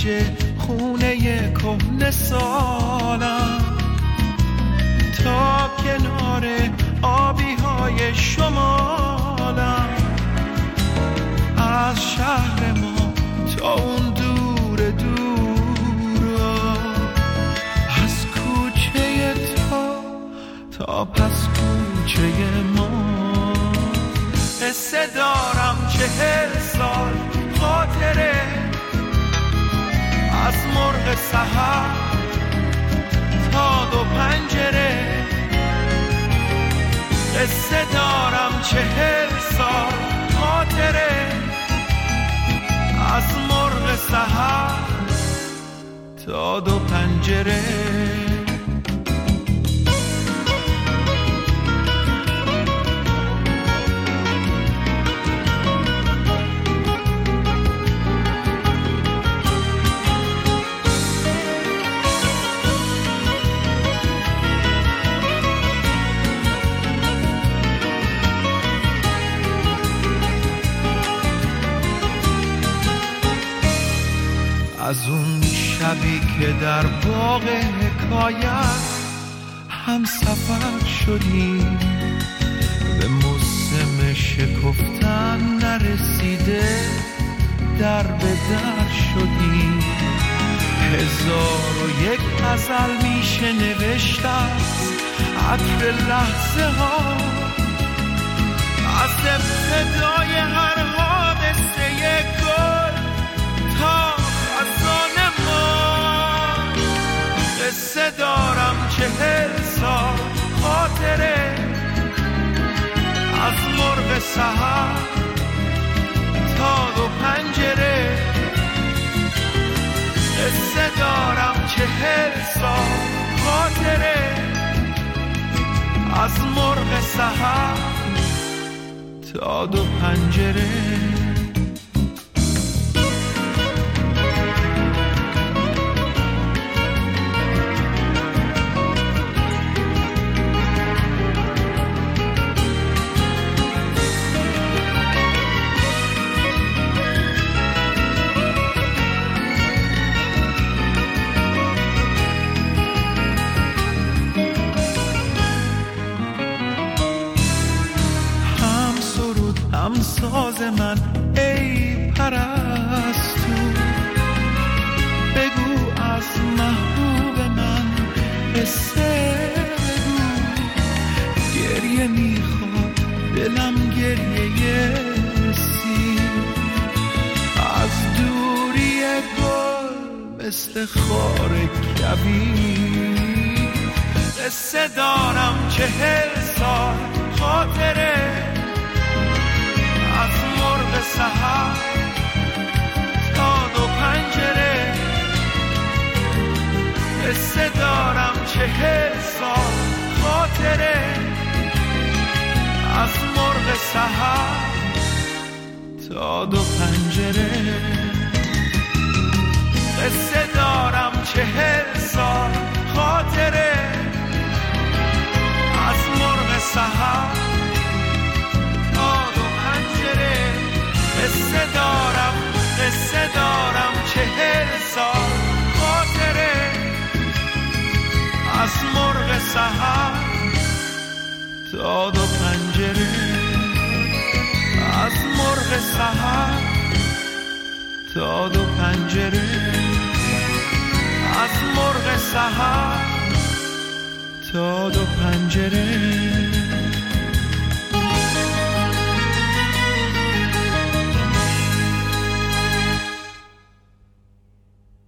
گوشه خونه کهنه سالم تا کنار آبی های شمالم، از شهر ما تا اون دور دورا، از کوچه تا پس کوچه ما. قصه دارم 40 سال خاطره از مرغ سحر تا دو پنجره. قصه دارم 40 سال خاطره از مرغ سحر تا دو پنجره. از اون شبی که در باغ حکایت هم سفر شدیم، به موسم شکفتن نرسیده در به در شدیم. 1001 غزل میشه نوشت از عطر لحظه ها، از ابتدای هر حادثه گل تا خزان ما. قصه دارم 40 سال خاطره از مرغ سحر تا دو پنجره. قصه دارم 40 سال خاطره از مرغ سحر تا دو پنجره. ساز من ای پرستو، بگو از محبوب من قصه بگو. گریه میخواد دلم گریه سیر، از دوری گل مثل خار کبیر. قصه دارم 40 سال خاطره از مرغ سحر تا دو پنجره. قصه دارم 40 سال خاطره از مرغ سحر تا دو پنجره. قصه دارم 40 سال خاطره از مرغ سحر تا دو پنجره. قصه دارم 40 سال خاطره از مرغ سحر تا دو پنجره. از مرغ سحر تا دو پنجره. از مرغ سحر تا دو پنجره.